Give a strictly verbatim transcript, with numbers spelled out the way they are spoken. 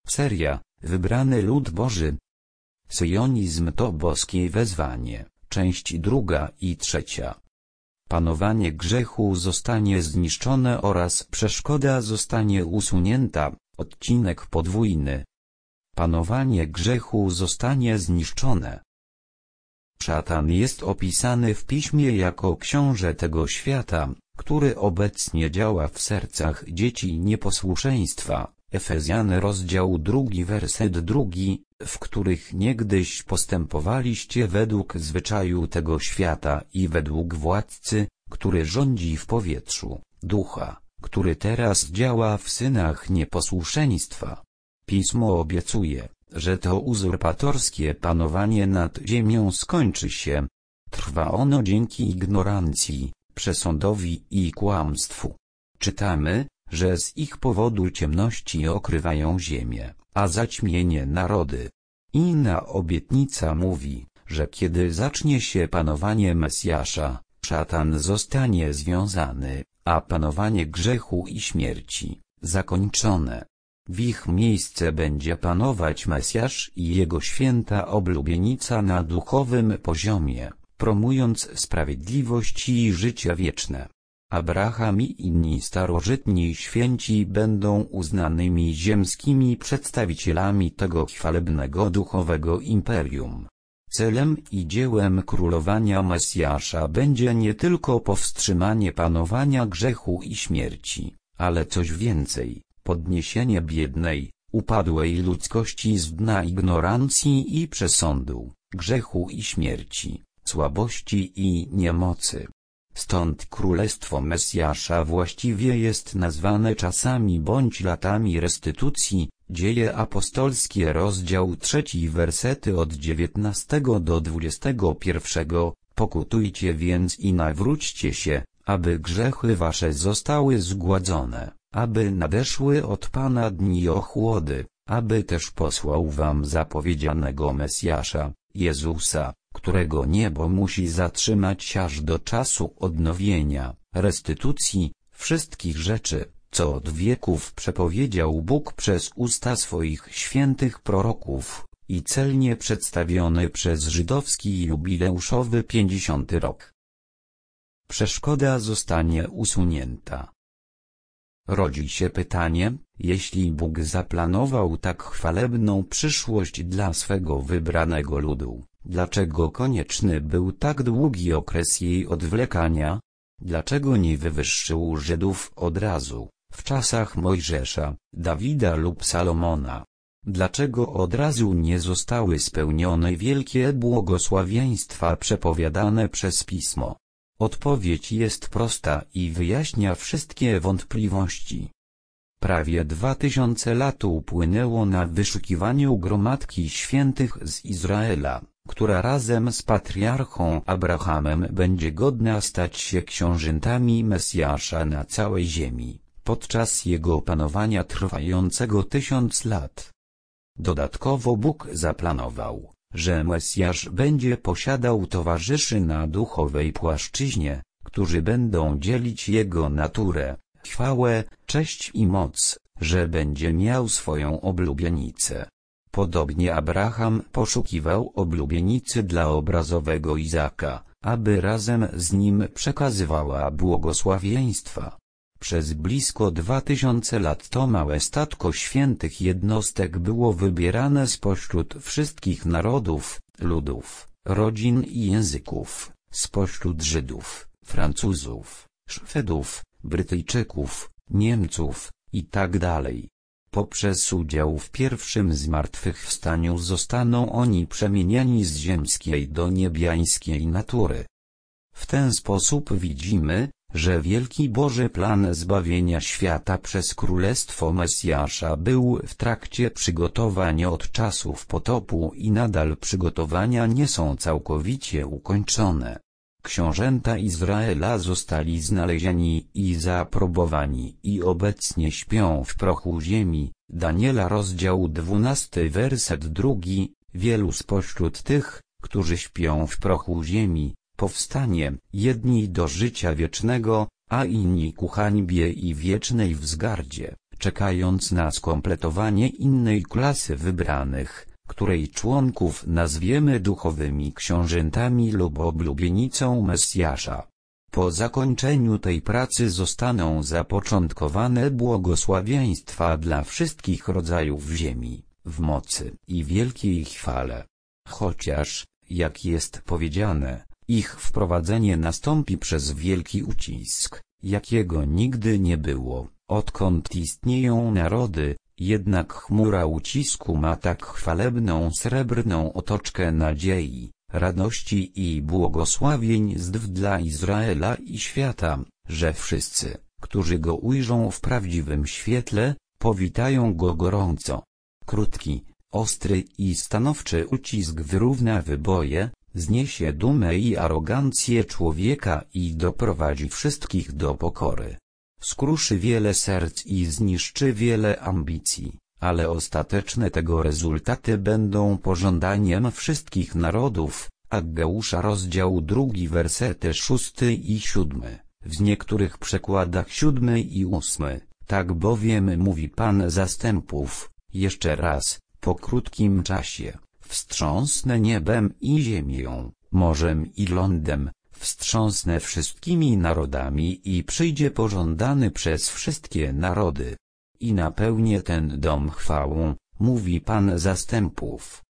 Seria, wybrany lud Boży. Syjonizm to boskie wezwanie, część druga i trzecia. Panowanie grzechu zostanie zniszczone oraz przeszkoda zostanie usunięta, odcinek podwójny. Panowanie grzechu zostanie zniszczone. Szatan jest opisany w Piśmie jako książę tego świata, który obecnie działa w sercach dzieci nieposłuszeństwa. Efezjan rozdział drugi werset drugi, w których niegdyś postępowaliście według zwyczaju tego świata i według władcy, który rządzi w powietrzu, ducha, który teraz działa w synach nieposłuszeństwa. Pismo obiecuje, że to uzurpatorskie panowanie nad ziemią skończy się. Trwa ono dzięki ignorancji, przesądowi i kłamstwu. Czytamy, że z ich powodu ciemności okrywają ziemię, a zaćmienie narody. Inna obietnica mówi, że kiedy zacznie się panowanie Mesjasza, szatan zostanie związany, a panowanie grzechu i śmierci zakończone. W ich miejsce będzie panować Mesjasz i jego święta oblubienica na duchowym poziomie, promując sprawiedliwość i życie wieczne. Abraham i inni starożytni święci będą uznanymi ziemskimi przedstawicielami tego chwalebnego duchowego imperium. Celem i dziełem królowania Mesjasza będzie nie tylko powstrzymanie panowania grzechu i śmierci, ale coś więcej, podniesienie biednej, upadłej ludzkości z dna ignorancji i przesądu, grzechu i śmierci, słabości i niemocy. Stąd królestwo Mesjasza właściwie jest nazwane czasami bądź latami restytucji. Dzieje apostolskie rozdział trzeci wersety od dziewiętnastego do dwudziestego pierwszego. Pokutujcie więc i nawróćcie się, aby grzechy wasze zostały zgładzone, aby nadeszły od Pana dni ochłody, aby też posłał wam zapowiedzianego Mesjasza, Jezusa, którego niebo musi zatrzymać aż do czasu odnowienia, restytucji, wszystkich rzeczy, co od wieków przepowiedział Bóg przez usta swoich świętych proroków, i celnie przedstawiony przez żydowski jubileuszowy pięćdziesiąty rok. Przeszkoda zostanie usunięta. Rodzi się pytanie, jeśli Bóg zaplanował tak chwalebną przyszłość dla swego wybranego ludu, dlaczego konieczny był tak długi okres jej odwlekania? Dlaczego nie wywyższył Żydów od razu, w czasach Mojżesza, Dawida lub Salomona? Dlaczego od razu nie zostały spełnione wielkie błogosławieństwa przepowiadane przez Pismo? Odpowiedź jest prosta i wyjaśnia wszystkie wątpliwości. Prawie dwa tysiące lat upłynęło na wyszukiwaniu gromadki świętych z Izraela, która razem z patriarchą Abrahamem będzie godna stać się książętami Mesjasza na całej ziemi, podczas jego panowania trwającego tysiąc lat. Dodatkowo Bóg zaplanował, że Mesjasz będzie posiadał towarzyszy na duchowej płaszczyźnie, którzy będą dzielić jego naturę, chwałę, cześć i moc, że będzie miał swoją oblubienicę. Podobnie Abraham poszukiwał oblubienicy dla obrazowego Izaka, aby razem z nim przekazywała błogosławieństwa. Przez blisko dwa tysiące lat to małe statko świętych jednostek było wybierane spośród wszystkich narodów, ludów, rodzin i języków, spośród Żydów, Francuzów, Szwedów, Brytyjczyków, Niemców, i tak dalej. Poprzez udział w pierwszym zmartwychwstaniu zostaną oni przemienieni z ziemskiej do niebiańskiej natury. W ten sposób widzimy, że wielki Boży plan zbawienia świata przez Królestwo Mesjasza był w trakcie przygotowań od czasów potopu i nadal przygotowania nie są całkowicie ukończone. Książęta Izraela zostali znalezieni i zaaprobowani i obecnie śpią w prochu ziemi. Daniela rozdział dwunasty werset drugi. Wielu spośród tych, którzy śpią w prochu ziemi, powstanie, jedni do życia wiecznego, a inni ku hańbie i wiecznej wzgardzie. czekając na skompletowanie innej klasy wybranych, której członków nazwiemy duchowymi książętami lub oblubienicą Mesjasza. Po zakończeniu tej pracy zostaną zapoczątkowane błogosławieństwa dla wszystkich rodzajów ziemi, w mocy i wielkiej chwale. Chociaż, jak jest powiedziane, ich wprowadzenie nastąpi przez wielki ucisk, jakiego nigdy nie było, odkąd istnieją narody, jednak chmura ucisku ma tak chwalebną srebrną otoczkę nadziei, radości i błogosławieństw dla Izraela i świata, że wszyscy, którzy go ujrzą w prawdziwym świetle, powitają go gorąco. Krótki, ostry i stanowczy ucisk wyrówna wyboje, zniesie dumę i arogancję człowieka i doprowadzi wszystkich do pokory. Skruszy wiele serc i zniszczy wiele ambicji, ale ostateczne tego rezultaty będą pożądaniem wszystkich narodów. Aggeusza rozdział drugi wersety szósty i siódmy, w niektórych przekładach siódmy i ósmy, tak bowiem mówi Pan zastępów, jeszcze raz, po krótkim czasie, wstrząsnę niebem i ziemią, morzem i lądem, wstrząsnę wszystkimi narodami i przyjdzie pożądany przez wszystkie narody. I napełnię ten dom chwałą, mówi Pan zastępów.